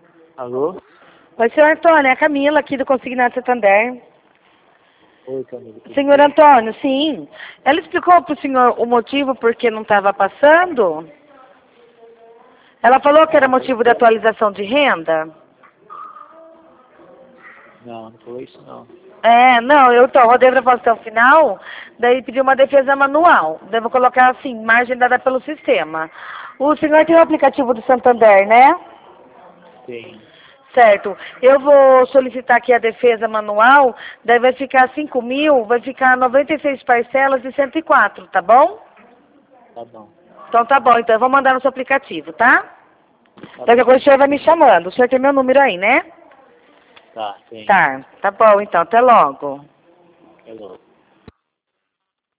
Alô? Oi, senhor Antônio, é a Camila aqui do Consignado Santander. Oi, Camila. Senhor Antônio, sim. Ela explicou para o senhor o motivo por que não estava passando? Ela falou que era motivo de atualização de renda? Não, não falou isso não. Não, eu rodei para até o final, daí pedi uma defesa manual. Devo colocar assim, margem dada pelo sistema. O senhor tem o aplicativo do Santander, né? Tem. Certo. Eu vou solicitar aqui a defesa manual, daí vai ficar 5 mil, vai ficar 96 parcelas de 104, tá bom? Tá bom. Então tá bom, então eu vou mandar no seu aplicativo, tá? Tá Daqui a bom. pouco o senhor vai me chamando. O senhor tem meu número aí, né? Tá, tem. Tá bom então, até logo. Até logo.